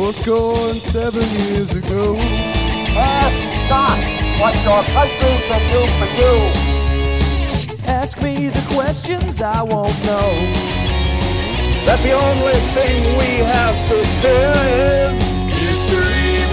was going 7 years ago. Ask not what your country can do for you. Ask me the questions I won't know. That the only thing we have to fear is History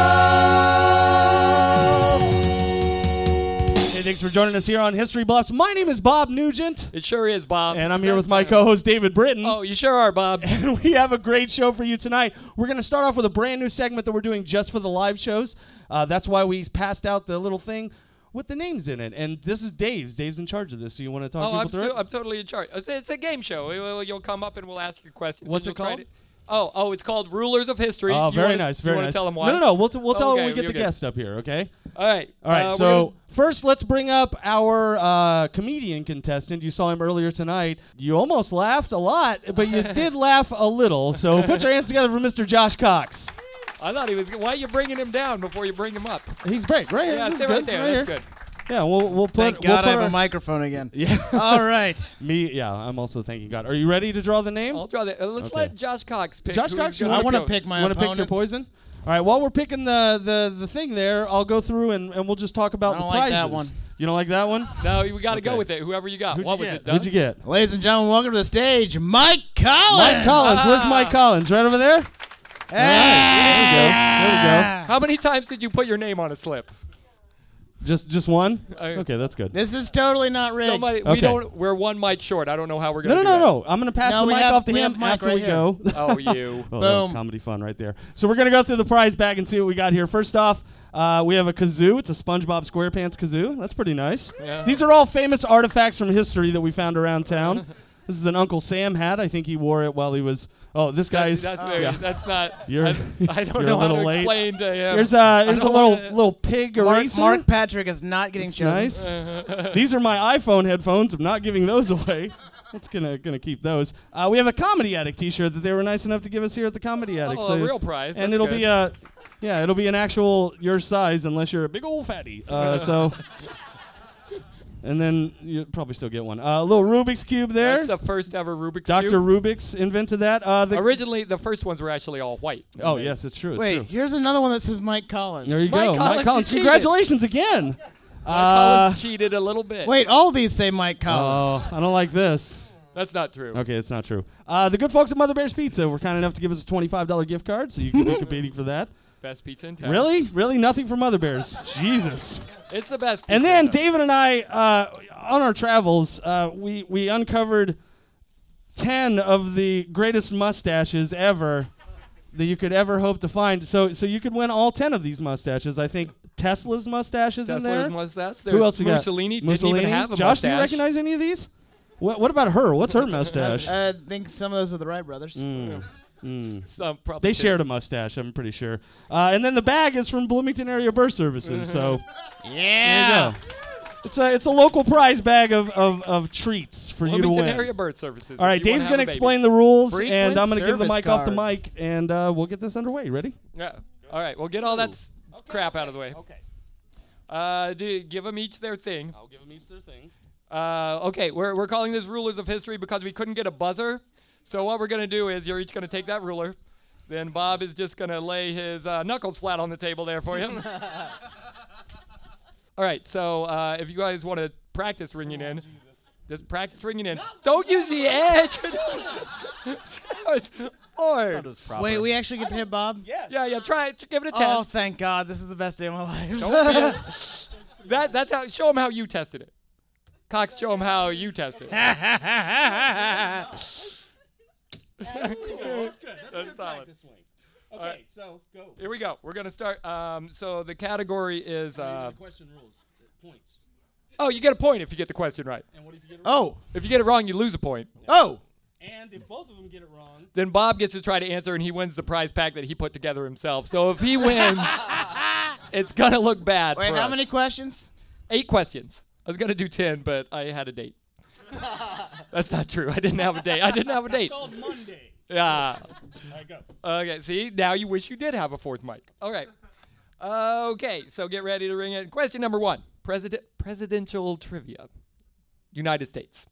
Bluffs. Hey, thanks for joining us here on History Bluffs. My name is Bob Nugent. It sure is, Bob. And I'm here with my co-host, David Britton. Oh, you sure are, Bob. And we have a great show for you tonight. We're going to start off with a brand new segment that we're doing just for the live shows. That's why we passed out the little thing with the names in it. And this is Dave's. Dave's in charge of this. So you want to talk people through it? I'm totally in charge. It's a game show. You'll come up and we'll ask you questions. What's and it you'll try called? Oh, it's called Rulers of History. Oh, You very wanna- nice, you very wanna nice. tell them why? No. We'll tell them when we Okay, get the okay. guest up here, okay? All right. All right, we're so first let's bring up our comedian contestant. You saw him earlier tonight. You almost laughed a lot, but you did laugh a little. So put your hands together for Mr. Josh Cox. I thought he was. Why are you bringing him down before you bring him up? He's great, right here. Yeah, This sit is right good, there. right That's here. good. Yeah, we'll put. Thank we'll God put I have our- a microphone again. Yeah. All right. Me, yeah, I'm also thanking God. Are you ready to draw the name? I'll draw that. Let's Okay. let Josh Cox pick. Josh who Cox, he's you gonna I want to go. pick my You want to pick your opponent. poison? All right, while we're picking the thing there, I'll go through and we'll just talk about I don't the like prizes. that one. You don't like that one? No, we got to Okay. go with it. Whoever you got. Who'd What you was get? it? Doug? Who'd you get? Ladies and gentlemen, welcome to the stage, Mike Collins. Mike Collins. Where's Mike Collins? Right over there? All right. There we go. How many times did you put your name on a slip? Just one? I- Okay, that's good. This is totally not rigged. Somebody. Okay. We're one mic short. I don't know how we're No, gonna. no. I'm going to pass No, the we mic have- off to we him have Mike after right we here. go. Oh, you. Oh, that was Boom. comedy fun right there. So we're going to go through the prize bag and see what we got here. First off, we have a kazoo. It's a SpongeBob SquarePants kazoo. That's pretty nice. Yeah. These are all famous artifacts from history that we found around town. This is an Uncle Sam hat. I think he wore it while he was... Oh, this guy's... That's very. yeah. That's not. You're- I don't you're know a how to little late. explain to him. Here's I a don't little wanna- little pig eraser. Mark Patrick is not getting It's chosen. nice. These are my iPhone headphones. I'm not giving those away. That's gonna keep those. We have a Comedy Addict T-shirt that they were nice enough to give us here at the Comedy Addict. Oh, a real prize. And That's it'll good. be a, yeah, it'll be an actual your size unless you're a big old fatty. So, and then you probably still get one. A little Rubik's cube there. That's the first ever Rubik's Dr. Cube. Rubik's invented that. Originally, the first ones were actually all white. Oh yes, it's true. It's Wait, true. here's another one that says Mike Collins. There you Mike go, Collins, Mike Collins. you cheated. Congratulations again. Collins cheated a little bit. Wait, all these say Mike Collins. Oh, I don't like this. That's not true. Okay, it's not true. The good folks at Mother Bear's Pizza were kind enough to give us a $25 gift card, so you can be competing for that. Best pizza in town. Really? Really? Nothing from Mother Bear's? Jesus. It's the best. Pizza And then in town. David and I, on our travels, we uncovered 10 of the greatest mustaches ever that you could ever hope to find. So you could win all 10 of these mustaches. I think Tesla's mustache is in there. Tesla's mustache. Who There's else we got? Mussolini. Didn't Mussolini. even have a Josh, do you mustache. recognize any of these? What about her? What's her mustache? I think some of those are the Wright brothers. Some probably They did. shared a mustache, I'm pretty sure. And then the bag is from Bloomington Area Birth Services. So Yeah. there you go. It's a local prize bag of treats for you to Bloomington win. Area Birth Services. All right, if you wanna Dave's have going to a baby. explain the rules, Frequent and I'm going to give the service mic off to card. Mike, and we'll get this underway. Ready? Yeah. All right. Well, get all that crap out of the way. Okay. Give them each their thing. I'll give them each their thing. Okay, we're calling this Rulers of History because we couldn't get a buzzer. So what we're going to do is you're each going to take that ruler. Then Bob is just going to lay his knuckles flat on the table there for you. All right, so if you guys want to practice ringing in, just practice ringing in. Don't use the edge. Lord. Wait, we actually get to hit Bob? Yes. Yeah, try it. Give it a Oh, test. thank God. This is the best day of my life. Don't be that's how. Show him how you tested it. Cox, show him how you tested it. That's good. That's solid. swing. Okay, so go. Here we go. We're gonna start. So the category is. Question rules. Points. Oh, you get a point if you get the question right. And what if you get it Oh. If you get it wrong, you lose a point. Oh. And if both of them get it wrong, Then Bob gets to try to answer, and he wins the prize pack that he put together himself. So if he wins, it's gonna look bad. Wait, for how us. many questions? 8 questions. I was gonna do 10, but I had a date. That's not true. I didn't have a date. it's called Monday. Yeah. All right, go. Okay. See, now you wish you did have a fourth mic. All right. Okay. So get ready to ring in. Question number 1. Presidential trivia. United States.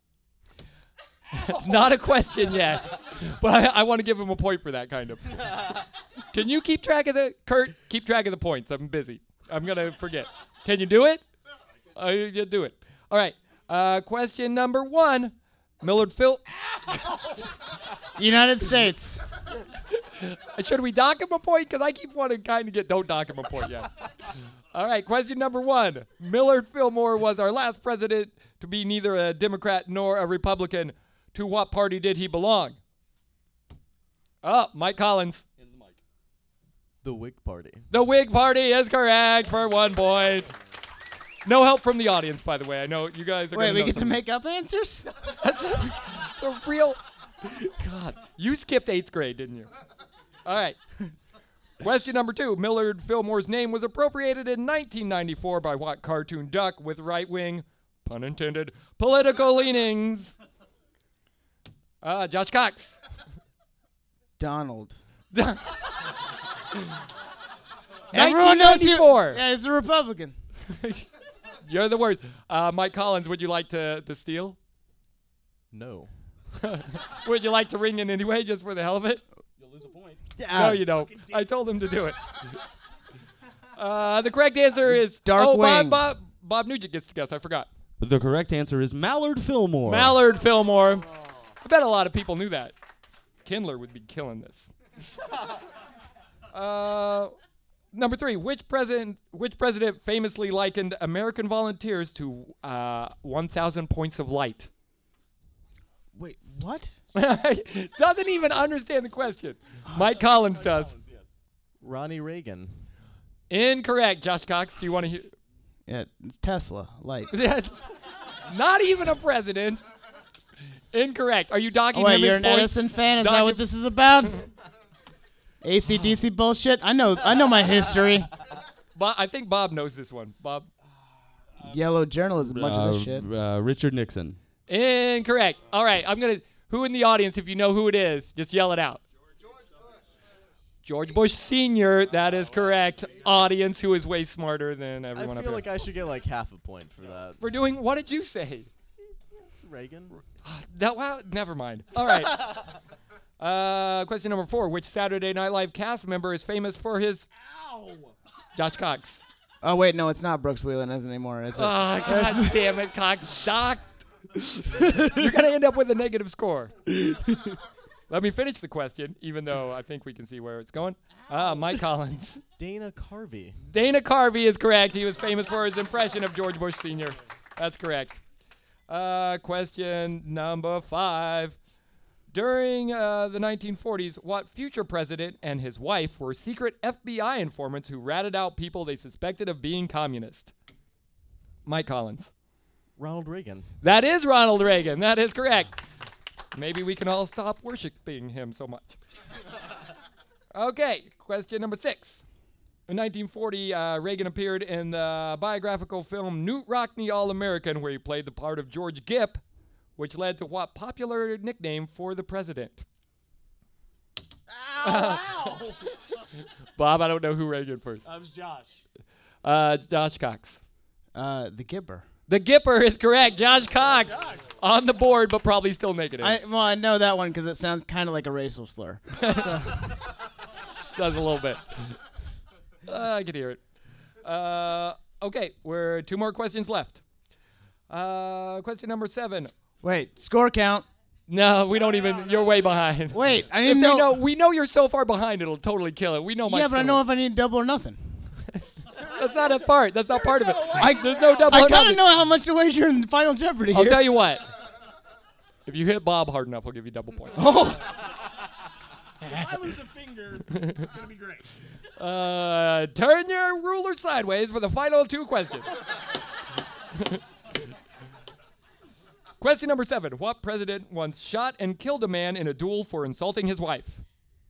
Not a question yet, but I want to give him a point for that kind of. Can you keep track of Kurt, keep track of the points. I'm busy. I'm going to forget. Can you do it? You do it. All right. Question number 1. Millard Phil. United States. Should we dock him a point? Because I keep wanting kind of don't dock him a point yet. All right. Question number 1. Millard Fillmore was our last president to be neither a Democrat nor a Republican. To what party did he belong? Oh, Mike Collins. The Whig Party. The Whig Party is correct for 1 point. No help from the audience, by the way. I know you guys are going Wait, to we know get to something. make up answers? That's a real... God, you skipped 8th grade, didn't you? All right. Question number 2. Millard Fillmore's name was appropriated in 1994 by what cartoon duck with right-wing, pun intended, political leanings? Josh Cox. Donald. Everyone knows you. 1994. Yeah, he's a Republican. You're the worst. Mike Collins, would you like to steal? No. Would you like to ring in anyway, just for the hell of it? You'll lose a point. No, you don't. I told him to do it. The correct answer is... Darkwing. Bob Nugent gets to guess. I forgot. The correct answer is Mallard Fillmore. Mallard Fillmore. I bet a lot of people knew that. Kindler would be killing this. Number 3. Which president famously likened American volunteers to 1,000 points of light? Wait, what? Doesn't even understand the question. Mike Collins does. Ronnie Reagan. Incorrect. Josh Cox, do you want to hear? Yeah, it's Tesla. Light. Not even a president. Incorrect. Are you docking Oh, wait, him you're his an points? Edison fan? Is that Doc- what this is about? AC/DC bullshit? I know my history. I think Bob knows this one. Bob? Yellow journalism, much of this shit. Richard Nixon. Incorrect. All right, who in the audience, if you know who it is, just yell it out. George Bush Sr., that is correct. Audience, who is way smarter than everyone I up feel here. like I should get like half a point for that. We're doing, what did you say? It's Reagan. Wow, never mind. All right. Question number 4. Which Saturday Night Live cast member is famous for his... Ow! Josh Cox. Oh, wait, no, it's not Brooks Wheelan anymore, is it? Oh, God damn it, Cox. Doc. You're going to end up with a negative score. Let me finish the question, even though I think we can see where it's going. Mike Collins. Dana Carvey. Dana Carvey is correct. He was famous for his impression of George Bush Sr. That's correct. Question number 5. During the 1940s, what future president and his wife were secret FBI informants who ratted out people they suspected of being communist? Mike Collins. Ronald Reagan. That is Ronald Reagan. That is correct. Maybe we can all stop worshiping him so much. Okay, question number 6. In 1940, Reagan appeared in the biographical film Newt Rockney All-American, where he played the part of George Gipp, which led to what popular nickname for the president? Ow! Bob, I don't know who Reagan first. That was Josh. Josh Cox. The Gipper. The Gipper is correct. Josh Cox on the board, but probably still negative. I know that one because it sounds kind of like a racial slur. Does a little bit. I can hear it. Okay, we're 2 more questions left. Question number 7. Wait, score count. No, we don't even. You're way behind. Wait, I If didn't they know. know, we know you're so far behind, it'll totally kill it. We know. Yeah, but I know if I need double or nothing. That's not a part. That's not part of it. There's no double I or gotta nothing. know how much to wager in Final Jeopardy I'll here. tell you what. If you hit Bob hard enough, I'll give you double points. Oh, If I lose a finger, it's going to be great. Turn your ruler sideways for the final 2 questions. Question number 7. What president once shot and killed a man in a duel for insulting his wife?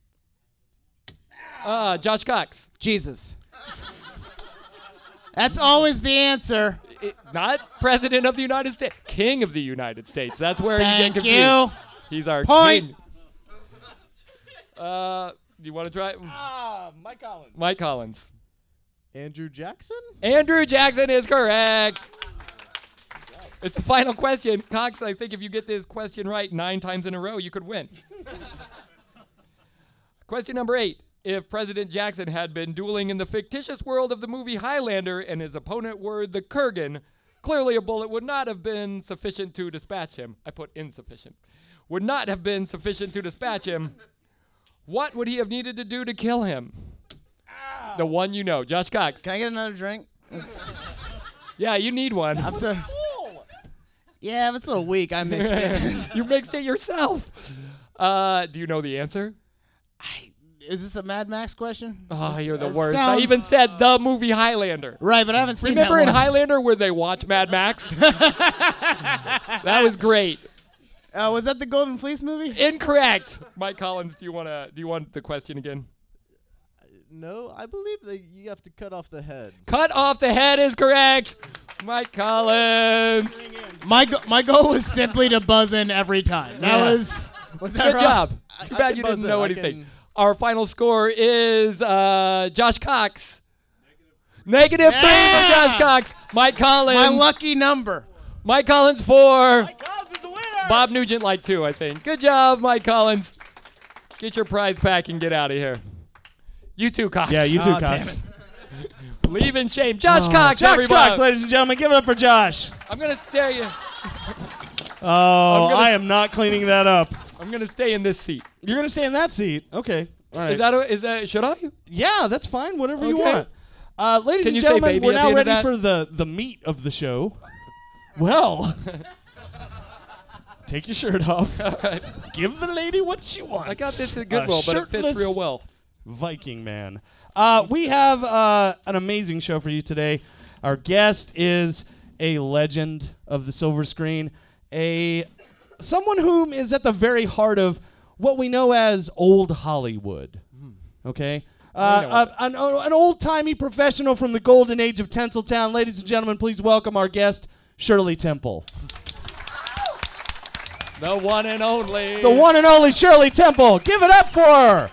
Josh Cox. Jesus. That's always the answer. Not president of the United States. King of the United States. That's where you get Thank confused. you. He's our Point. king. Do you want to try it? Mike Collins. Mike Collins. Andrew Jackson? Andrew Jackson is correct. It's the final question. Cox, I think if you get this question right 9 times in a row, you could win. Question number 8. if President Jackson had been dueling in the fictitious world of the movie Highlander and his opponent were the Kurgan, clearly a bullet would not have been sufficient to dispatch him. I put insufficient. Would not have been sufficient to dispatch him. What would he have needed to do to kill him? The one you know, Josh Cox. Can I get another drink? Yeah, you need one. I'm sorry. Yeah, but it's a little weak. I mixed it. You mixed it yourself. Do you know the answer? Is this a Mad Max question? Oh, you're the That worst. I sounds- even said the movie Highlander. Right, but I haven't seen Remember that in one. Highlander where they watch Mad Max? That was great. Was that the Golden Fleece movie? Incorrect. Mike Collins, do you want the question again? No, I believe that you have to cut off the head. Cut off the head is correct. Mike Collins. My goal was simply to buzz in every time. That was that Good wrong? job. Too I bad can you buzz didn't in. know I anything. can- Our final score is Josh Cox. -3 for Josh Cox. Mike Collins. My lucky number. Mike Collins 4. Bob Nugent like 2, I think. Good job, Mike Collins. Get your prize pack and get out of here. You too, Cox. Yeah, you too, Oh, damn Cox. it. Leave in shame. Josh Cox, Josh everybody. Cox, ladies and gentlemen, give it up for Josh. I'm going to stay you. Oh, gonna- I am not cleaning that up. I'm going to stay in this seat. You're gonna stay in that seat. Okay. All right. Is that should I? Yeah, that's fine. Whatever you Okay. want. Ladies Can and you say gentlemen, baby we're at the now end of ready that? for the meat of the show. Well, take your shirt off. Give the lady what she wants. I got this at Goodwill, but it fits shirtless real well. Viking man. We have an amazing show for you today. Our guest is a legend of the silver screen, someone whom is at the very heart of what we know as old Hollywood. Okay? An old-timey professional from the golden age of Tinseltown. Ladies and gentlemen, please welcome our guest, Shirley Temple. The one and only. The one and only Shirley Temple. Give it up for her.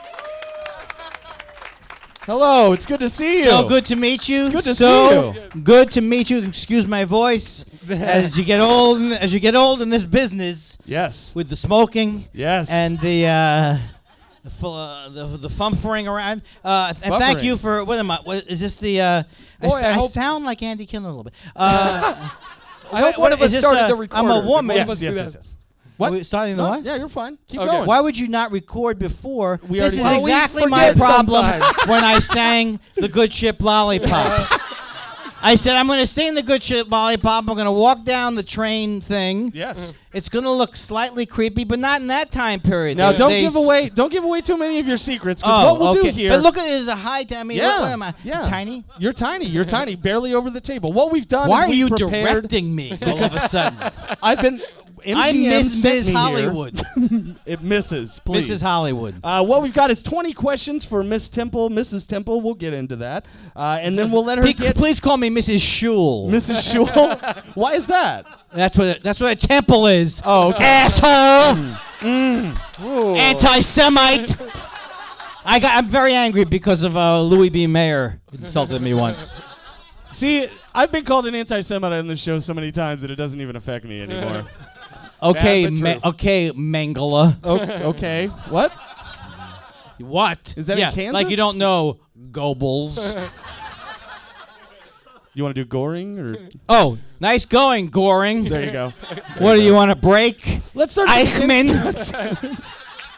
Hello, it's good to see you. So good to meet you. It's good to so see good to meet you. Excuse my voice. As you get old, in this business, Yes. with the smoking Yes. and the fumfering around. And thank you for. What am I? What is this? I hope- sound like Andy Kindler a little bit. I hope one of us is this, started the recorder. I'm a woman. One of us yes, do yes, that. yes. Are we starting the No, what? yeah, you're fine. Keep Okay. going. Why would you not record before? We This is already did. exactly We my forget problem sometimes. when I sang The Good Ship Lollipop. I said, I'm going to sing The Good Ship Lollipop. I'm going to walk down the train thing. Yes. It's going to look slightly creepy, but not in that time period. Now, They- don't give away too many of your secrets. 'Cause Oh, what we'll okay. do here. But look at it as a high. I mean, yeah, what am I? yeah. Tiny? You're tiny. You're tiny. Barely over the table. What we've done Why is are we've you prepared. directing me all of a sudden? I've been. I MGM miss sent Ms. me here. Hollywood. It misses, please. Mrs. Hollywood. What we've got is 20 questions for Miss Temple, Mrs. Temple. We'll get into that, and then we'll let her get Please call me Mrs. Shule. Mrs. Shule. Why is that? That's what a temple is. Oh, okay. Asshole. Ooh. Anti-Semite. I'm very angry because of Louis B. Mayer insulted me once. See, I've been called an anti-Semite on this show so many times that it doesn't even affect me anymore. Okay, Bad but true. okay, Mangala. Okay. What? What? Is that in Kansas? Like you don't know Goebbels. You want to do Goring or? Oh, nice going, Goring. There you go. What do you want to break? Let's start. at the beginning. Eichmann.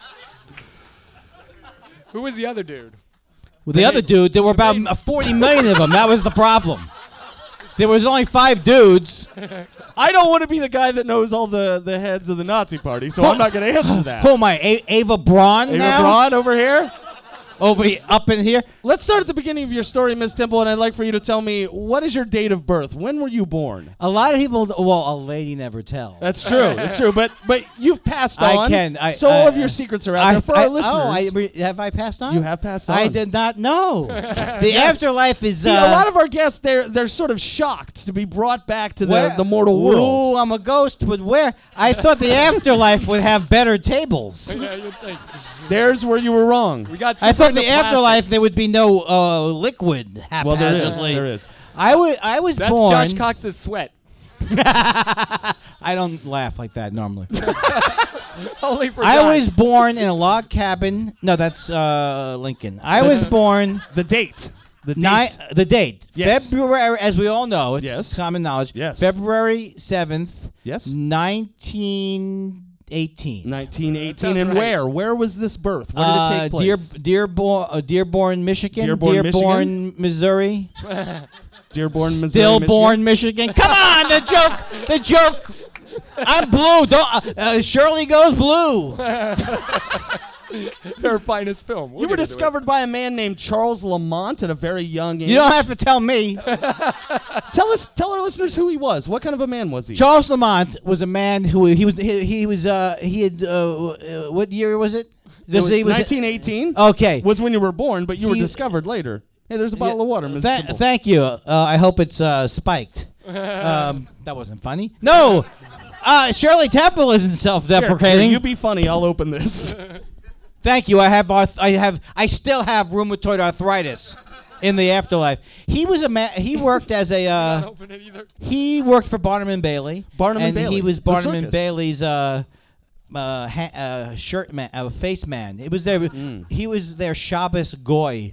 Who was the other dude? The other dude, there were about 40 million of them. That was the problem. There was only 5 dudes. I don't want to be the guy that knows all the heads of the Nazi party, so I'm not going to answer that. Who am I? Ava Braun Ava now? Braun over here. Up in here? Let's start at the beginning of your story, Miss Temple, and I'd like for you to tell me, what is your date of birth? When were you born? A lot of people, well, a lady never tells. That's true. That's true. But you've passed I on. can. So all of your secrets are out there for our listeners. have I passed on? You have passed on. I did not know. The afterlife is. See, a lot of our guests, they're sort of shocked to be brought back to the mortal world. Ooh, I'm a ghost, but where? I thought the afterlife would have better tables. Yeah, you'd think. There's where you were wrong. We got. I super thought into the plastic. afterlife there would be no liquid Well, there is. haphazardly. There is. I was That's born. Josh Cox's sweat. I don't laugh like that normally. Only for I John. was born in a log cabin. No, that's Lincoln. I was born The date. The date. the date. Yes. February, as we all know, it's Yes. common knowledge. Yes. February 7th, Yes. 1918. 1918. Sounds And right. where? Where was this birth? Where did it take place? Dearborn, Michigan. Dearborn, Missouri. Dearborn, Missouri. Stillborn, Michigan. Come on, the joke. I'm blue. Don't Shirley Goes Blue. Their finest film. We'll You were get into it. discovered by a man named Charles Lamont at a very young age. You don't have to tell me. Tell our listeners who he was. What kind of a man was he? Charles Lamont was a man who he had what year was it? It was He was- 1918 Okay. was when you were born, but you were He- discovered later. Hey, there's a bottle of water, Mr. Temple. Thank you. I hope it's spiked. That wasn't funny. No. Shirley Temple isn't Here, self-deprecating. you be funny. I'll open this. Thank you. I still have rheumatoid arthritis in the afterlife. He was a man. He worked as a. Not open it either. He worked for Barnum and Bailey. Barnum and and Bailey. he was The Barnum and circus. Bailey's shirt man, face man. It was their. He was their Shabbos goy.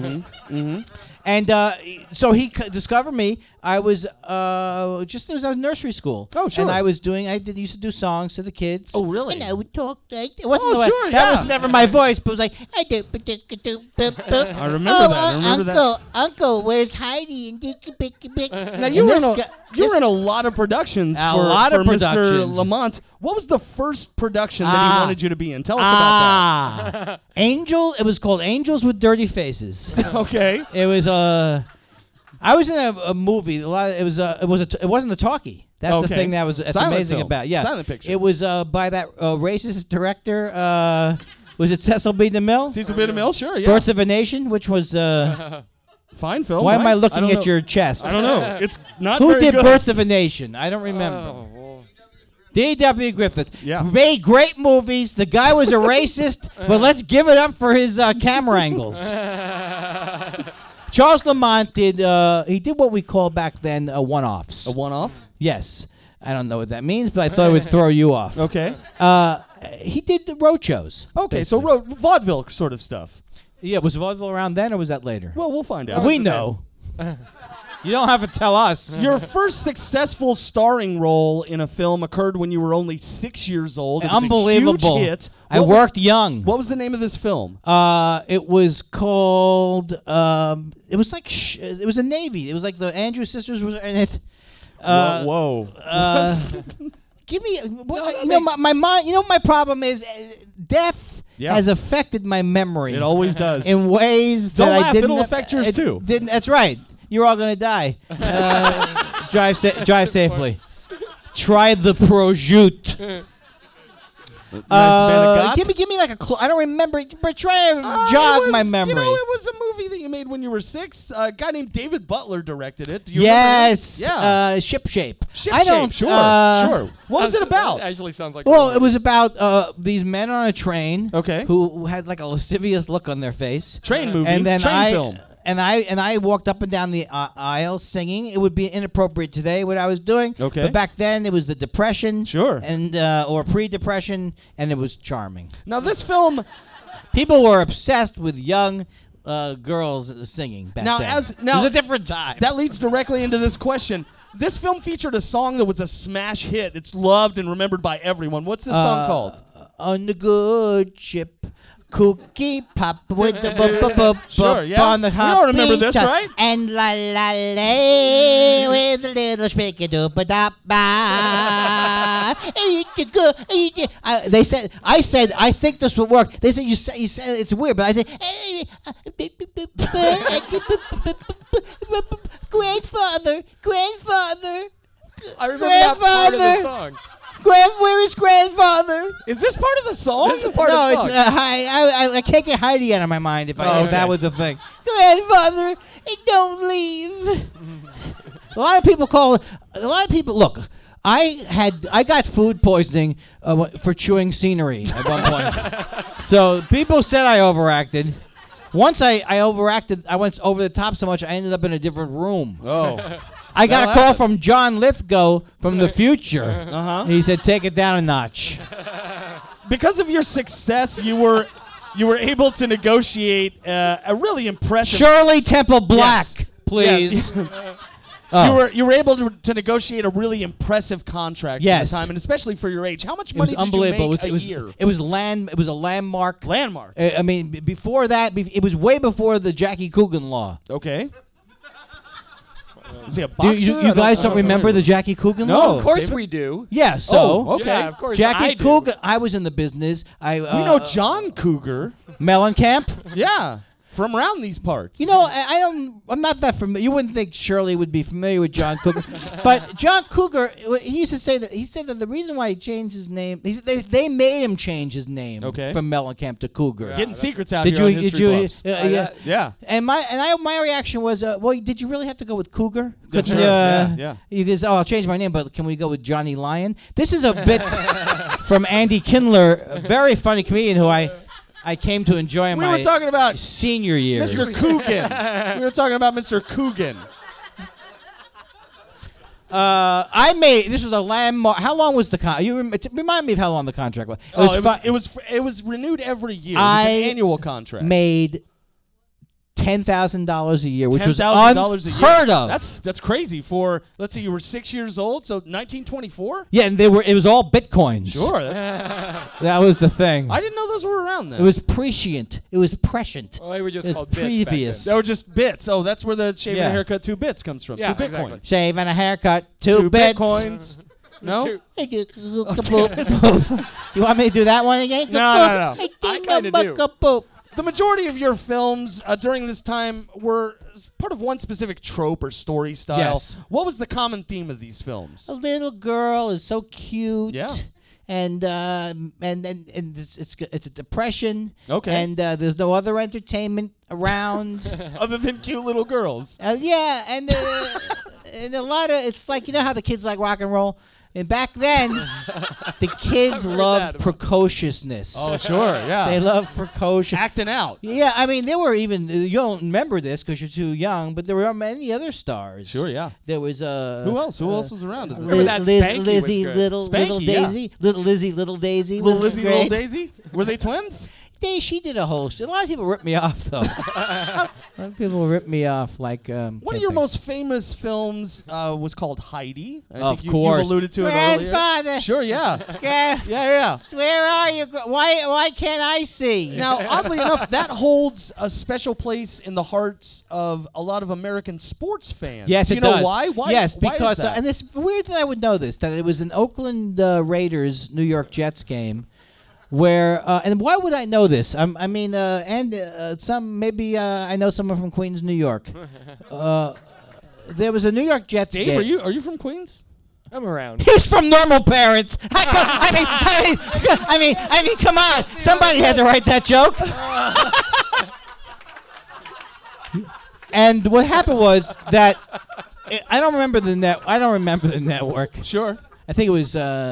And so he discovered me. I was just was in nursery school. Oh, sure. And I used to do songs to the kids. Oh, really? And I would talk like it wasn't Oh, the way- sure, that yeah. was never my voice, but it was like I do. I remember that. I remember that. Uncle, where's Heidi and Dicky Bicky Bick? Now you were in a lot of productions. A for, lot of for Mr. productions. Lamont. What was the first production that he wanted you to be in? Tell us about Angel. It was called Angels with Dirty Faces. that. Okay. It was I was in a movie. It wasn't a talkie. That's the Okay. thing that's Silent amazing film. about. Yeah, Silent picture. It was by that racist director. Was it Cecil B. DeMille? Cecil B. DeMille, sure, yeah. Birth of a Nation, which was. Fine film. Why am I right? looking don't at know. your chest? I don't know. It's not Who very did good. Birth of a Nation? I don't remember. Oh, well. D.W. Griffith. Yeah. Made great movies. The guy was a racist, but let's give it up for his camera angles. Charles Lamont did. He did what we call back then one-offs. A one-off? Yes. I don't know what that means, but I thought it would throw you off. Okay. He did the road shows. Okay, so vaudeville sort of stuff. Yeah, was vaudeville around then, or was that later? Well, we'll find out. We know. You don't have to tell us. Your first successful starring role in a film occurred when you were only 6 years old. It was Unbelievable. a huge hit. I What was- worked young. What was the name of this film? It was called. It was like. It was a Navy. It was like the Andrews sisters was in it. Whoa. Give me. My mind. You know, my problem is death Yeah. has affected my memory. It always does. in ways Don't that I laugh, didn't. it'll affect yours too. Didn't. That's right. You're all gonna die. Drive safely. Try the prosciutto. Nice Give me like a clue. I don't remember, but try to jog my memory. You know, it was a movie that you made when you were 6. A guy named David Butler directed it. Do you Yes. remember him? Yeah. Ship Shape. Ship I don't. Shape, sure. sure. What was it about? Actually sounds like. Well, it was about these men on a train. Okay. Who had like a lascivious look on their face. Train movie. And then Train film. And I walked up and down the aisle singing. It would be inappropriate today what I was doing. Okay. But back then it was the Depression. Sure. And or pre-Depression, and it was charming. Now, this film... People were obsessed with young girls singing back Now, then. as- it now- was a different time. That leads directly into this question. This film featured a song that was a smash hit. It's loved and remembered by everyone. What's this song called? On the good ship, cookie pop with the Sure, yeah. on the We all remember hopping this, top, right? And la la lay with a little spiky doopa da ba. They said, I said, I think this would work. They said, you said it's weird, but I said, grandfather. I remember that part of the Grandfather. song. Where is grandfather? Is this part of the song? That's a part No, of the it's song. I can't get Heidi out of my mind if okay. that was a thing. Grandfather, don't leave. A lot of people look. I got food poisoning for chewing scenery at one point. So people said I overacted. Once I overacted, I went over the top so much I ended up in a different room. Oh. I got a That'll call happen. from John Lithgow from the future. Uh-huh. He said, "Take it down a notch." because of your success, you were able to negotiate a really impressive. Shirley Temple Black, Yes. please. Yeah. Oh. You were able to negotiate a really impressive contract Yes. at the time, and especially for your age. How much It was money did unbelievable. you make it was, a year? It was a landmark. Landmark. I mean, before that, it was way before the Jackie Coogan law. Okay. Is he a Do boxer? you guys don't remember the Jackie Coogan No. law? Of course David? we do. Yeah. So Oh, okay. Yeah, of course I Jackie do. Coogan. I was in the business. We know John Cougar. Mellencamp. Yeah. From around these parts. You know, I'm not that familiar. You wouldn't think Shirley would be familiar with John Cougar, but John Cougar, he used to say that. He said that the reason why he changed his name, they made him change his name Okay. from Mellencamp to Cougar. Getting secrets out Did here you? on Did History you? Buffs. Yeah. Yeah. And my reaction was, well, did you really have to go with Cougar? Couldn't sure. you? Yeah. You guys, I'll change my name, but can we go with Johnny Lyon? This is a bit from Andy Kindler, a very funny comedian who I came to enjoy in We my were talking about senior years. Mr. Coogan. We were talking about Mr. Coogan. This was a landmark. How long was the remind me of how long the contract was. It was renewed every year. It was I an annual contract. made $10,000 a year, which was $10,000 a year. unheard of. That's crazy for, let's see, you were 6 years old, so 1924? Yeah, and it was all bitcoins. Sure. That's, That was the thing. I didn't know those were around then. It was prescient. It was prescient. Well, they were just It was called bits back then. previous. They were just bits. Oh, that's where the shave and Yeah. a haircut 2 bits comes from. Yeah, 2 bitcoins. exactly. Shave and a haircut, two bits. bitcoins. No? Two- You want me to do that one again? No. I kinda do. The majority of your films during this time were part of one specific trope or story style. Yes. What was the common theme of these films? A little girl is so cute. Yeah. And it's a depression. Okay. And there's no other entertainment around. Other than cute little girls. Yeah, and a lot of it's like, you know how the kids like rock and roll, and back then the kids heard loved that. precociousness. Oh, sure. Yeah. They love precocious. Acting out. Yeah, I mean, there were even, you don't remember this because you're too young, but there were many other stars. Sure, yeah. There was Who else? Who else was around? at the Remember that Spanky was Lizzie, good. little Spanky, yeah. Daisy, little Lizzie, little Daisy. Little was Lizzie, great. Little Daisy? Were they twins? She did a whole. A lot of people ripped me off though. A lot of people ripped me off. Like One of your most famous films was called Heidi. I Of think course. You alluded to it earlier. Grandfather. Sure, yeah. Yeah. Yeah. Where are you? Why can't I see? Now, oddly enough, that holds a special place in the hearts of a lot of American sports fans. Yes, Do you it know does. why? Yes, why is because that? and it's weird that I would know this. That it was an Oakland Raiders New York Jets game, where and why would I know this? Some maybe I know someone from Queens, New York. There was a New York Jets Dave, game. are you from Queens? I'm around. He's from normal parents. I mean, come on. Somebody had to write that joke. And what happened was that I don't remember the network. Sure. I think it was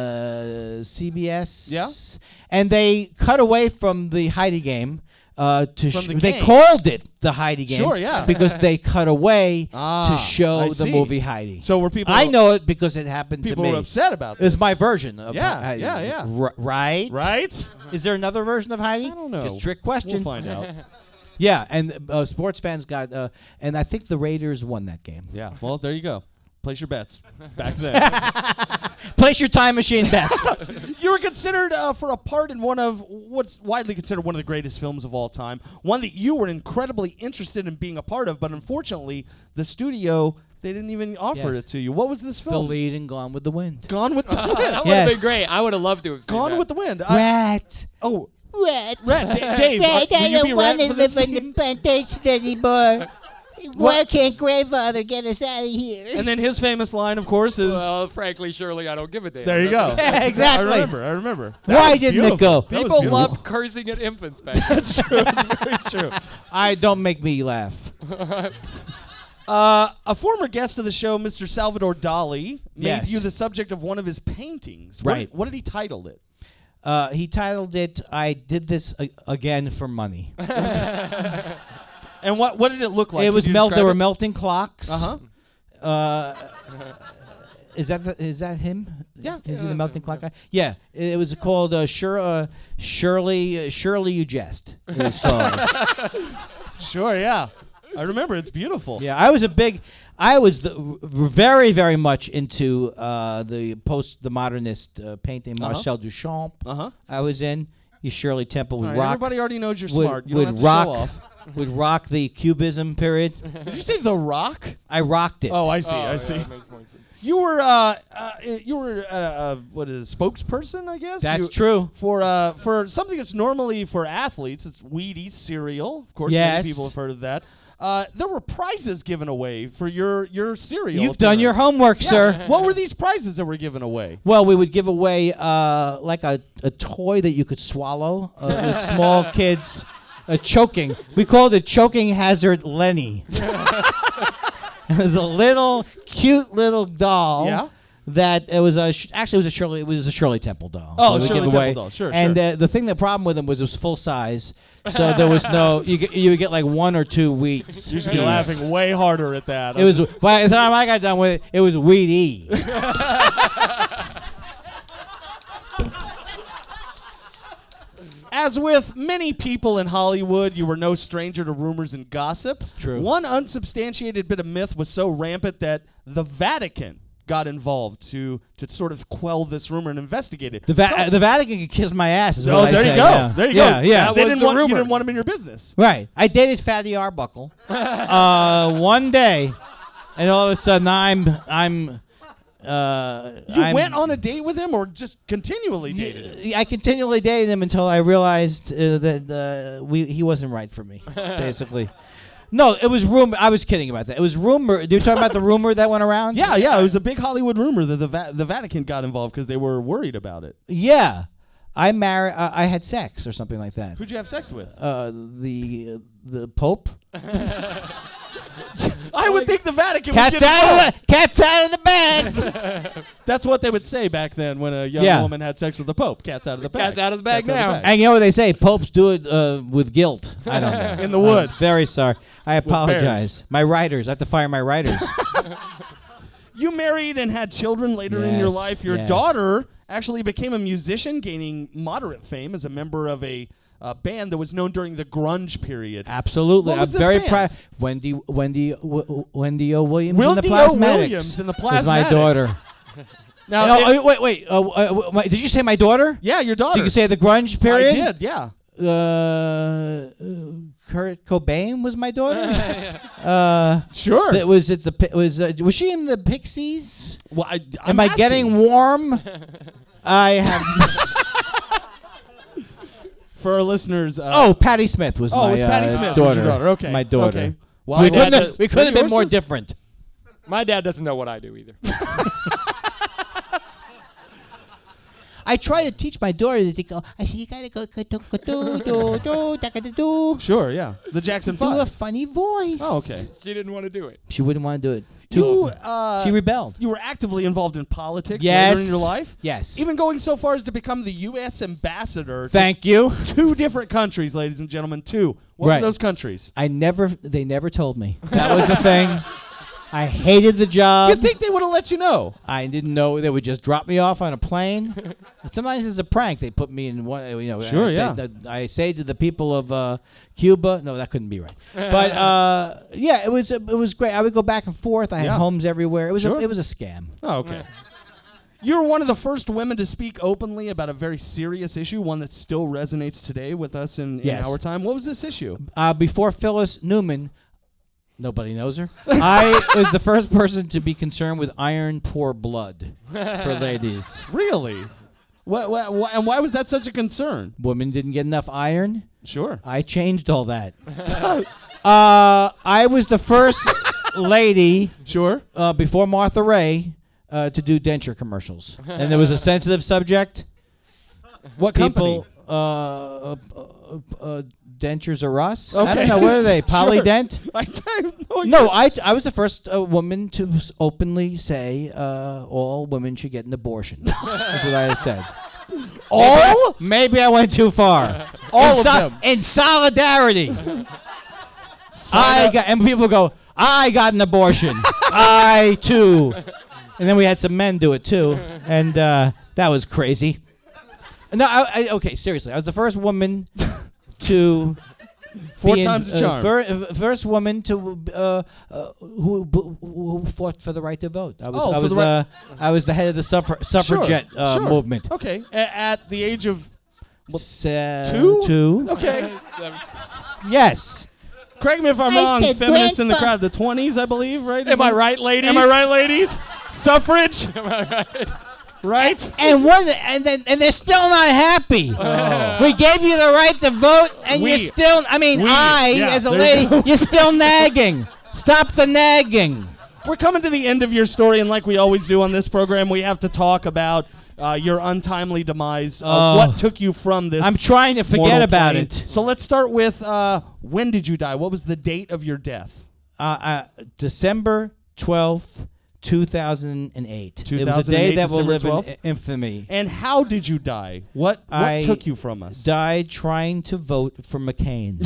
CBS. Yeah. And they cut away from the Heidi game. the They game. called it the Heidi game. Sure, yeah. Because they cut away Ah, to show I the see. movie Heidi. So were people? I know it because it happened people to me. were upset about It was this. my version of Yeah, Heidi. yeah. Right? Right? Is there another version of Heidi? I don't know. Just trick question. We'll find out. Yeah, and sports fans got, and I think the Raiders won that game. Yeah. Well, there you go. Place your bets. Back then. Place your time machine bets. You were considered for a part in one of what's widely considered one of the greatest films of all time. One that you were incredibly interested in being a part of, but unfortunately, the studio, they didn't even offer Yes. it to you. What was this The film? lead in Gone with the Wind. Gone with the Wind. That would have Yes. been great. I would have loved to have seen Gone that. with the Wind. Rat. Oh, Rat. Dave, Rat, will I you be don't rat want to for this live on the scene? plantation anymore. Why can't grandfather get us out of here? And then his famous line, of course, is Well, frankly, Shirley, I don't give a damn. there you go. Exactly. I remember. That Why was didn't beautiful. it go? That was People beautiful. loved cursing at infants back then. That's true. That's very true. Don't make me laugh. A former guest of the show, Mr. Salvador Dali, made Yes. you the subject of one of his paintings. Right. What did he title it? He titled it, I Did This Again for Money. And what did it look like? It was Could you there describe were it? melting clocks. Uh-huh. Is that him? Yeah, is he the melting clock guy? Yeah, it was called Shirley. Shirley, you jest. It was called. Sure, yeah. I remember. It's beautiful. Yeah, I was very, very much into the modernist painting. Marcel Duchamp. I was in. You Shirley Temple would All right, rock. everybody already knows you're would, smart. You would don't have to rock. show off. Would rock the Cubism period. Did you say The Rock? I rocked it. Oh, I see. I yeah, see. that makes more sense. You were what is it, spokesperson, I guess? That's true. For something that's normally for athletes. It's Wheaties cereal. Of course, Yes. many people have heard of that. There were prizes given away for your cereal. You've done your appearance. homework, Yeah. sir. What were these prizes that were given away? Well, we would give away like a toy that you could swallow with small kids. Choking. We called it Choking Hazard Lenny. It was a little cute little doll. Yeah. That it was actually it was a Shirley Temple doll. Oh, that we Shirley give Temple away. doll. Sure, And sure. the thing, the problem with them was it was full size, so there was no. You would get like 1 or 2 wheats. You should be laughing way harder at that. It was by the time I got done with it, it was Wheatie. As with many people in Hollywood, you were no stranger to rumors and gossip. true. One unsubstantiated bit of myth was so rampant that the Vatican got involved to sort of quell this rumor and investigate it. The Vatican could kiss my ass. Is Oh, what I there you say, go. yeah. There you yeah, go. Yeah, They was didn't the want, you rumor. didn't want him in your business. Right. I dated Fatty Arbuckle one day, and all of a sudden I'm You went on a date with him or just continually dated him? I continually dated him until I realized that he wasn't right for me, basically. No, it was rumor. I was kidding about that. It was rumor. You talking about the rumor that went around? Yeah, yeah. It was a big Hollywood rumor that the Vatican got involved because they were worried about it. Yeah. I had sex or something like that. Who'd you have sex with? The Pope. I would think the Vatican would Cat's get involved. cat's out of the bag. That's what they would say back then when a young Yeah. woman had sex with the Pope. Cat's out of the bag. Cat's out of the bag Cat's out now. of the And you know what they say? Popes do it with guilt. I don't know. In the woods. Very sorry. I apologize. bears. My writers. I have to fire my writers. You married and had children later in your Yes, life. Your yes. daughter actually became a musician, gaining moderate fame as a member of a band that was known during the grunge period. Absolutely. What was I'm this very band? proud. Wendy O. Williams Wildy and the O. Plasmatics. Williams and the was my Plasmatics. daughter. Now, No, wait. Did you say my daughter? yeah, your daughter. Did you say the grunge period? I did, yeah. Kurt Cobain was my daughter. Sure. That was it. Was she in the Pixies? Well, Am I getting warm? I have. For our listeners. Patty Smith was my it was Patty Smith. was daughter. your daughter. Okay. My daughter. Okay. Well, We My dad couldn't have, does- we couldn't have been more yours is- different. My dad doesn't know what I do either. I try to teach my daughter to go. I say you gotta go do Sure, yeah. The Jackson do a 5. funny voice. Oh, okay. She didn't want to do it. She wouldn't want to do it. She rebelled. You were actively involved in politics Yes. later in your life? Yes. Even going so far as to become the U.S. ambassador Thank you. to 2 different countries, ladies and gentlemen. 2. What Right. were those countries? They never told me. That was the thing. I hated the job. You think they would have let you know? I didn't know they would just drop me off on a plane. Sometimes it's a prank. They put me in one. Sure, I say to the people of Cuba. No, that couldn't be right. But yeah, it was great. I would go back and forth. I had Yeah. homes everywhere. It was Sure. it was a scam. Oh, okay. You're one of the first women to speak openly about a very serious issue, one that still resonates today with us in Yes. our time. What was this issue? Before Phyllis Newman. Nobody knows her. I was the first person to be concerned with iron poor blood for ladies. Really? And why was that such a concern? Women didn't get enough iron. Sure. I changed all that. I was the first lady Sure. before Martha Ray to do denture commercials, and it was a sensitive subject. What company? People, Dentures R Us. Okay. I don't know. What are they? Sure. Polydent. I have no idea. No, I was the first woman to openly say all women should get an abortion. That's what I said. All? Maybe I went too far. All of them. In solidarity. And people go, I got an abortion. I too And then we had some men do it too, and that was crazy. No, okay, seriously, I was the first woman to. Four times the charm. First woman to who fought for the right to vote. I was the head of the suffragette Sure. movement. Okay, at the age of Two. okay. Yes. Correct me if I'm wrong. Feminists in the crowd, the 20s, I believe, right? Am I right, ladies? Am I right, ladies? Suffrage, Am I right? right? And they're still not happy. Oh. We gave you the right to vote, and We. you're still. I mean, Yeah, as a there you lady, you're still nagging. Stop the nagging. We're coming to the end of your story, and like we always do on this program, we have to talk about your untimely demise. What took you from this? I'm trying to forget mortal about plane. it. So let's start with when did you die? What was the date of your death? December 12th, 2008. It was a 2008, day that will December live 12th? in infamy. And how did you die? What I took you from us? Died trying to vote for McCain.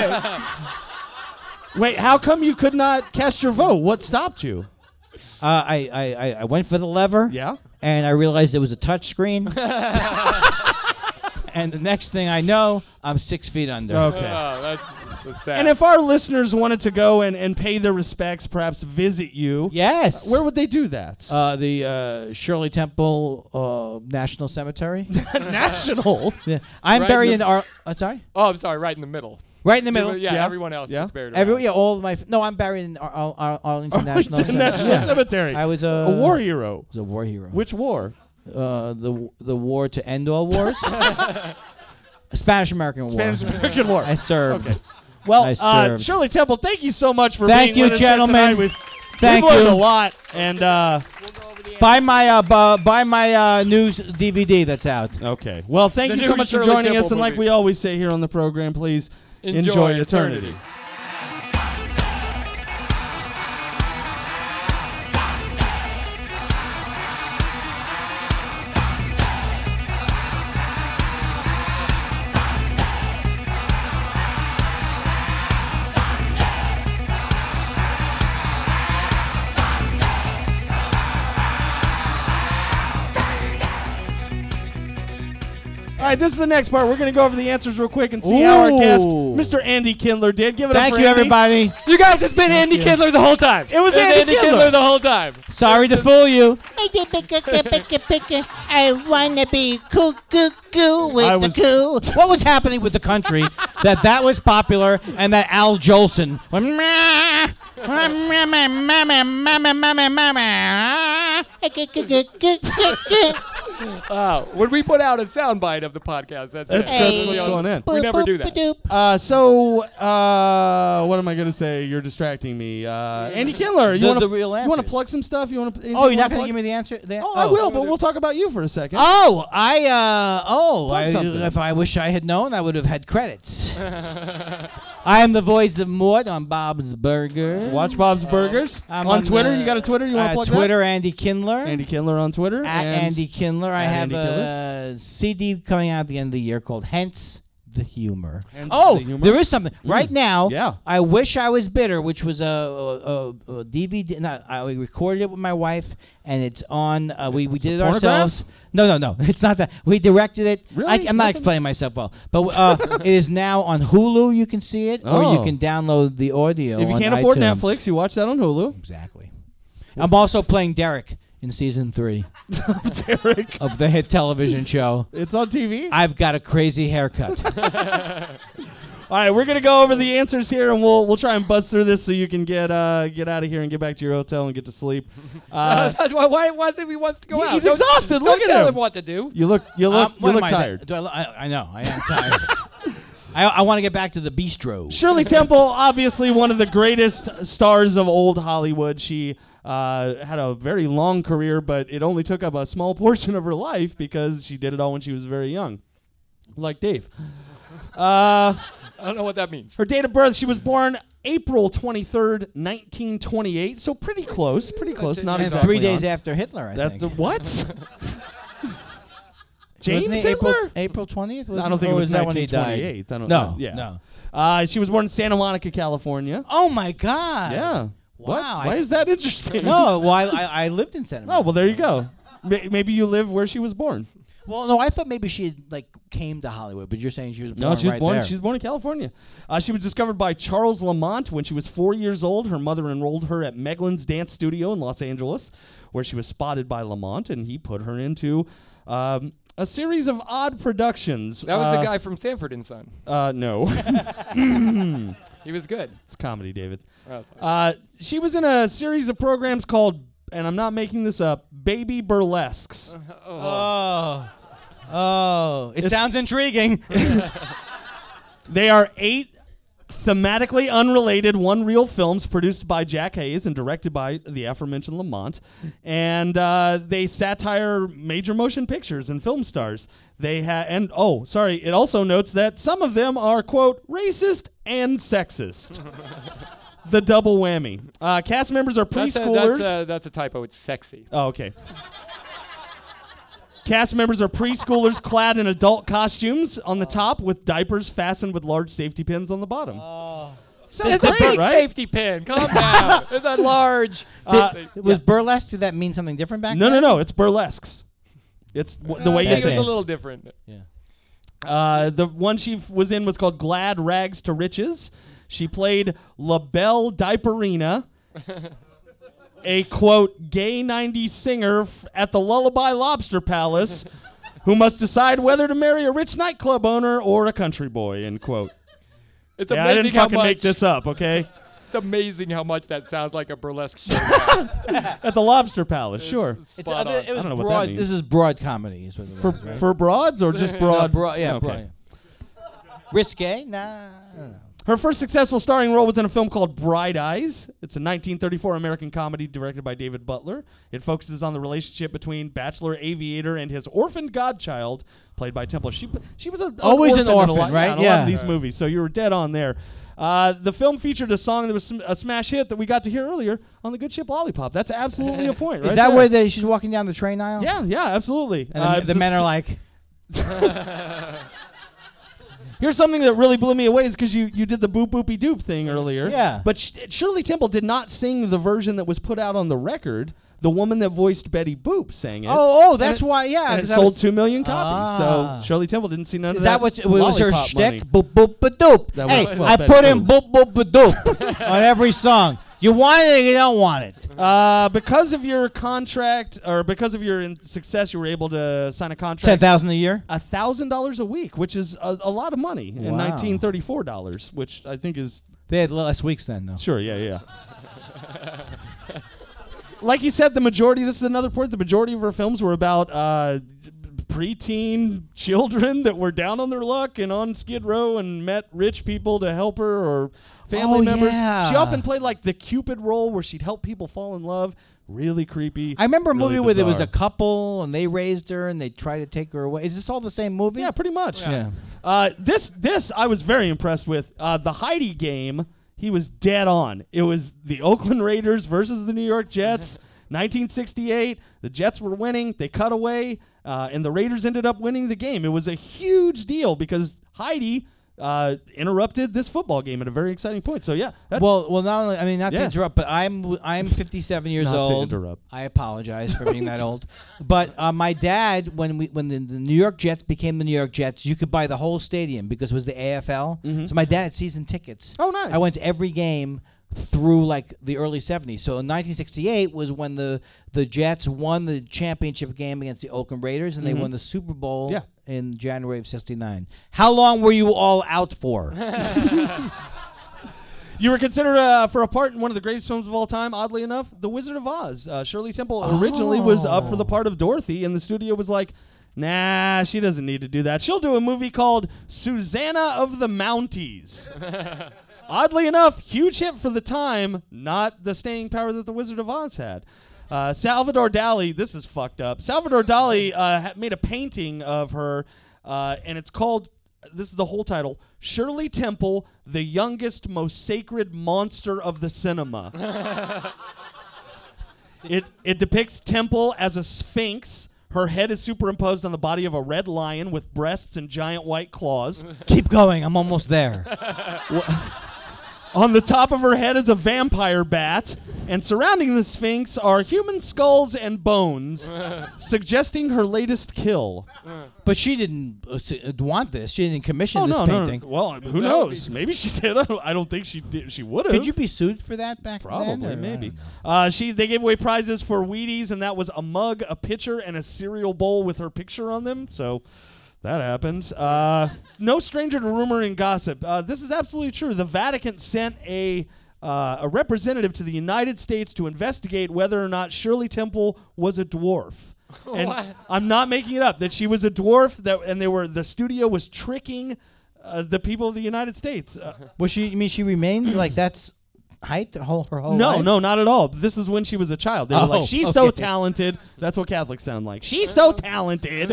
Wait, how come you could not cast your vote? What stopped you? I went for the lever. Yeah. And I realized it was a touch screen. And the next thing I know, I'm 6 feet under. Okay. That's sad. And if our listeners wanted to go and pay their respects, perhaps visit you, Yes. where would they do that? The Shirley Temple National Cemetery. National. Yeah. I'm Right buried in in our. Sorry. Oh, I'm sorry. Right in the middle. Right in the middle. Yeah, Yeah. everyone else Yeah. is buried around. All of my. No, I'm buried in Arlington National The Cemetery. National Yeah. Cemetery. I was a war hero. was a war hero. Which war? The war to end all wars. Spanish-American War. Spanish-American War. I served. Okay. Well, I served. Shirley Temple, thank you so much for Thank being you, with us here gentlemen. tonight. We've Thank learned you. a lot. And Buy my new DVD that's out. okay. Well, thank The you new so much for Shirley joining Temple us. And like movie. we always say here on the program, please enjoy eternity. All right, this is the next part. We're going to go over the answers real quick and see how our guest, Ooh. Mr. Andy Kindler, did. Give it up Thank for you, Andy. everybody. You guys, it's been Andy Kindler the whole time. It was Andy Kindler. the whole time. Sorry to fool you. I wanna be cuckoo with the coo. What was happening with the country that was popular and that Al Jolson went, When we put out a soundbite of the podcast, that's That's it. what's going in. We never do that. What am I going to say? You're distracting me. Andy Kindler, you The- want the real You want to answers. plug some stuff? You want to? Oh, you're not going to give me the answer? Oh, I will, but we'll talk about you for a second. Plug something. if I wish I had known, I would have had credits. I am the voice of Mort on Bob's Burger. Watch Bob's Burgers I'm on on Twitter. the- You got a Twitter? You want to plug Twitter, Andy Kindler. that? Andy Kindler on Twitter. At and Andy Kindler. I at have Andy a CD coming out at the end of the year called Hence the Humor. Hence Oh, the Humor? there is something. Right now, Yeah. I Wish I Was Bitter, which was a DVD. No, I recorded it with my wife, and it's on. We did it phonograph? ourselves. No. It's not that. We directed it. Really? I'm not Nothing? explaining myself well. But it is now on Hulu. You can see it. Or you Oh. can download the audio If you on can't afford iTunes. Netflix, you watch that on Hulu. Exactly. I'm also playing Derek in season 3 Derek. of the hit television show. It's on TV. I've got a crazy haircut. All right, we're gonna go over the answers here, and we'll try and buzz through this so you can get out of here and get back to your hotel and get to sleep. That's why did we want to go out? He's Don't- exhausted. Don't Look at tell him. him what to do. You look What am I- tired. I know. I am tired. I want to get back to the bistro. Shirley Temple, obviously one of the greatest stars of old Hollywood. She had a very long career, but it only took up a small portion of her life because she did it all when she was very young, like Dave. I don't know what that means. Her date of birth, she was born April 23rd, 1928, so pretty close. Not And exactly 3 days on. after Hitler, I That's think. what? James Wasn't it Hitler? April 20th? I don't think it or was that when he died? 1928. I don't No, know. Yeah. no. She was born in Santa Monica, California. Oh my God! Yeah. What? Wow, Why is that interesting? No, well, I lived in Santa Monica. Oh, well, there you go. Maybe you live where she was born. Well, no, I thought maybe she had, like, came to Hollywood, but you're saying she was born No, she was right born. there. She was born in California. She was discovered by Charles Lamont when she was 4 years old. Her mother enrolled her at Meglin's Dance Studio in Los Angeles, where she was spotted by Lamont, and he put her into a series of odd productions. That was the guy from Sanford and Son. No, He was good. it's comedy, David. Oh, sorry. She was in a series of programs called, and I'm not making this up, Baby Burlesques. Oh, it sounds intriguing. They are 8 thematically unrelated one-reel films produced by Jack Hayes and directed by the aforementioned Lamont, and they satire major motion pictures and film stars. They it also notes that some of them are, quote, racist and sexist. The double whammy. Cast members are preschoolers. That's a typo. It's sexy. Oh, okay. Cast members are preschoolers clad in adult costumes on the top with diapers fastened with large safety pins on the bottom. Sounds It's a great, big right? safety pin. Calm down. It's a large. Was burlesque, did that mean something different back No, then? no, it's burlesques. It's the way I you think it was think. a little different. The one she was in was called Glad Rags to Riches. She played La Belle Diaperina, a, quote, gay 90s singer at the Lullaby Lobster Palace who must decide whether to marry a rich nightclub owner or a country boy, end quote. It's Yeah, I amazing didn't how fucking much. make this up, okay? It's amazing how much that sounds like a burlesque show. At the Lobster Palace, sure. Spot on. It was I don't know what that broad. means. This is broad comedy. Is what it was, right? For broads or just broad? Yeah, Okay. broad. Risque? Nah. I don't know. Her first successful starring role was in a film called Bright Eyes. It's a 1934 American comedy directed by David Butler. It focuses on the relationship between bachelor aviator and his orphaned godchild, played by Temple. She was Always an in a orphan, lot, right? in a lot of these movies, so you were dead on there. The film featured a song that was a smash hit that we got to hear earlier on the Good Ship Lollipop. That's absolutely a point, right? Is that there. where she's walking down the train aisle? Yeah, absolutely. And the men are like, Here's something that really blew me away is because you did the boop boopy doop thing earlier. Yeah. But Shirley Temple did not sing the version that was put out on the record. The woman that voiced Betty Boop sang it. oh, that's why, yeah. And it 'cause that sold was- 2 million copies. Ah. So Shirley Temple didn't see none Is of that what was her lollipop shtick? money. Boop boop ba doop. That Hey, was- well, I Betty put in Boop. boop boop ba doop on every song. You want it or you don't want it. Because of your contract, or because of your success, you were able to sign a contract. $10,000 a year. $1,000 a week, which is a lot of money in Wow. $1934, which I think is They had less weeks then, though. sure, yeah. Like you said, this is another point. The majority of her films were about preteen children that were down on their luck and on Skid Row and met rich people to help her or family members. yeah. She often played like the Cupid role where she'd help people fall in love. Really creepy. I remember a really movie where there was bizarre. a couple and they raised her and they tried to take her away. Is this all the same movie? Yeah, pretty much. Yeah. This I was very impressed with. The Heidi game, he was dead on. It was the Oakland Raiders versus the New York Jets, 1968. The Jets were winning. They cut away, and the Raiders ended up winning the game. It was a huge deal because Heidi interrupted this football game at a very exciting point. So yeah, that's Well, not only, I mean, not to Yeah. interrupt, but I'm 57 years Not to old. interrupt. I apologize for being that old. But my dad, when the New York Jets became the New York Jets, you could buy the whole stadium because it was the AFL. So my dad had season tickets. Oh, nice. I went to every game through like the early 70s. So in 1968 was when the Jets won the championship game against the Oakland Raiders, and they won the Super Bowl Yeah. in January of 69. How long were you all out for? You were considered for a part in one of the greatest films of all time, oddly enough, The Wizard of Oz. Shirley Temple originally was up for the part of Dorothy, and the studio was like, nah, she doesn't need to do that. She'll do a movie called Susanna of the Mounties. Oddly enough, huge hit for the time, not the staying power that The Wizard of Oz had. Salvador Dali, this is fucked up. Salvador Dali made a painting of her, and it's called, this is the whole title, Shirley Temple, the youngest, most sacred monster of the cinema. It depicts Temple as a sphinx. Her head is superimposed on the body of a red lion with breasts and giant white claws. Keep going. I'm almost there. On the top of her head is a vampire bat, and surrounding the Sphinx are human skulls and bones, suggesting her latest kill. But she didn't want this. She didn't commission Oh, this no, painting. no. Well, who knows? Maybe she did. I don't think she did. She would have. Could you be sued for that back then? Probably, or- maybe. They gave away prizes for Wheaties, and that was a mug, a pitcher, and a cereal bowl with her picture on them. So that happened. No stranger to rumor and gossip. This is absolutely true. The Vatican sent a representative to the United States to investigate whether or not Shirley Temple was a dwarf. And What? I'm not making it up. That she was a dwarf. And the studio was tricking the people of the United States. Was she? You mean she remained like that's height her whole No, life? no, not at all. This is when she was a child. They were like, Oh, she's so okay. talented. That's what Catholics sound like. She's so talented.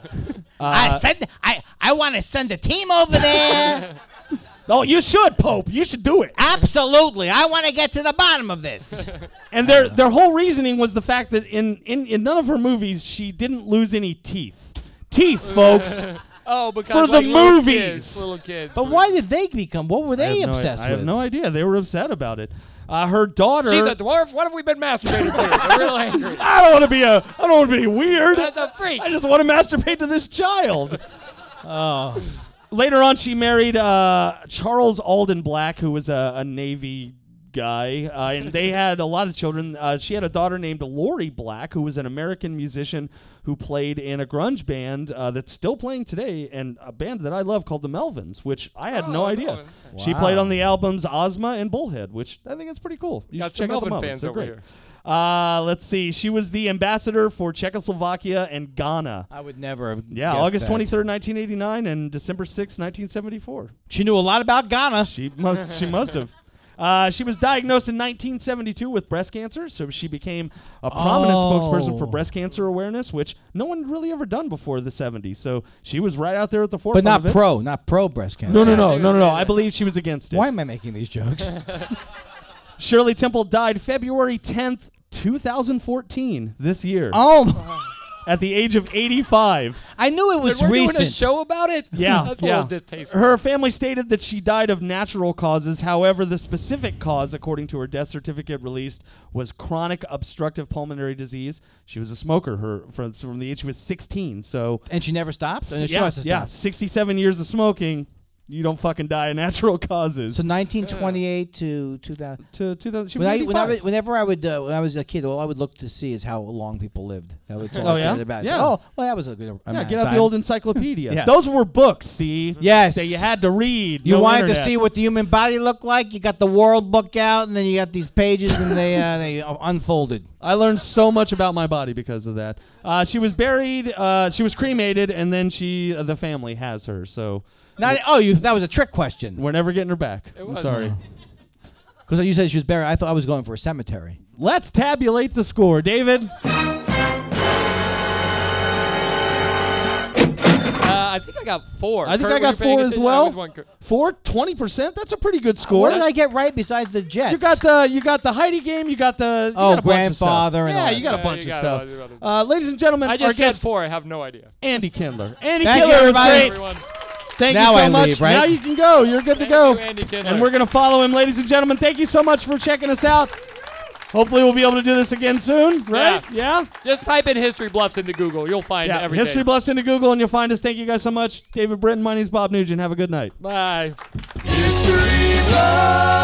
I want to send a team over there. Oh, you should, Pope. You should do it. Absolutely. I want to get to the bottom of this. And their whole reasoning was the fact that in none of her movies she didn't lose any teeth. Teeth, folks. Oh, because For the like little movies. kids, little kids. But why did they become? What were they obsessed I with? have no idea. They were upset about it. Her daughter. She's a dwarf. What have we been masturbating to? They're real angry. I don't want to be weird. That's a freak. I just want to masturbate to this child. Later on, she married Charles Alden Black, who was a Navy guy, and they had a lot of children. She had a daughter named Lori Black, who was an American musician who played in a grunge band that's still playing today, and a band that I love called the Melvins, which I had no idea. Melvins. She played on the albums Ozma and Bullhead, which I think is pretty cool. You Got should some check out the Melvin Melvins. fans They're over great. here. Let's see. She was the ambassador for Czechoslovakia and Ghana. I would never have. Yeah, guessed August that. 23rd, 1989, and December 6th, 1974. She knew a lot about Ghana. She must have. She was diagnosed in 1972 with breast cancer, so she became a prominent spokesperson for breast cancer awareness, which no one had really ever done before the 70s. So she was right out there at the But forefront not of it. pro breast cancer. No. I believe she was against it. Why am I making these jokes? Shirley Temple died February 10th, 2014, this year, at the age of 85. I knew it was We're doing a recent. show about it? Yeah, That's a yeah. little distasteful. Her family stated that she died of natural causes. However, the specific cause, according to her death certificate released, was chronic obstructive pulmonary disease. She was a smoker from the age she was 16. So And she never stopped? And she yeah, must have yeah, stopped. 67 years of smoking. You don't fucking die of natural causes. So 1928 to 2000. to 2000, she was 85. Whenever I was a kid, all I would look to see is how long people lived. That was all Oh, I yeah? cared about. Yeah. Oh, well, that was a good amount Yeah, of get out time. the old encyclopedia. Yeah. Those were books, see? Yes. That you had to read. You No wanted internet. to see what the human body looked like. You got the World Book out, and then you got these pages, and they unfolded. I learned so much about my body because of that. She was buried. She was cremated, and then the family has her. So That was a trick question. we're never getting her back. I'm was. sorry. Because you said she was buried. I thought I was going for a cemetery. Let's tabulate the score, David. I think I got 4. I think Kurt, I were got you paying 4 as attention? I well. was one, Kurt. 20%. That's a pretty good score. What did I get right besides the Jets? You got the Heidi game. You got the Oh, got a bunch of stuff. grandfather and all Yeah, that you got a stuff. bunch Yeah, of you got stuff. a bunch Ladies and gentlemen, I our just said guest 4. I have no idea. Andy Kindler. Andy Thank Kindler you, was everybody. great. Everyone. Thank Now you so I much. leave, right? Now you can go. You're good to Thank go. you, Andy Kindler. And we're going to follow him, ladies and gentlemen. Thank you so much for checking us out. Hopefully we'll be able to do this again soon, right? Yeah? Just type in History Bluffs into Google. You'll find Yeah. everything. History Bluffs into Google and you'll find us. Thank you guys so much. David Britton, my name's Bob Nugent. Have a good night. Bye. History Bluffs.